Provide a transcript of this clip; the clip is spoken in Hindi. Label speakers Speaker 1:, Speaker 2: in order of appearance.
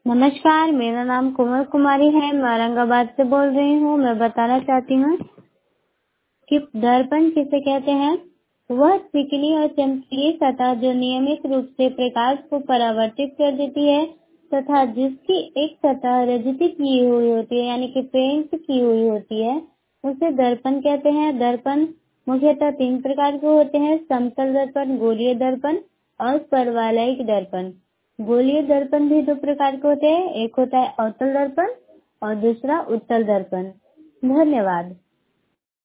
Speaker 1: नमस्कार, मेरा नाम कोमल कुमारी है। मैं औरंगाबाद से बोल रही हूँ। मैं बताना चाहती हूँ कि दर्पण किसे कहते हैं। वह चिकनी और चमकीली सतह जो नियमित रूप से प्रकाश को परावर्तित कर देती है तथा जिसकी एक सतह रजित की हुई होती है यानी कि पेंट की हुई होती है, उसे दर्पण कहते हैं। दर्पण मुख्यतः 3 प्रकार के होते हैं: समतल दर्पण, गोलीय दर्पण और परवलयिक दर्पण। गोलीय दर्पण भी 2 प्रकार के होते हैं, एक होता है अवतल दर्पण और दूसरा उत्तल दर्पण। धन्यवाद।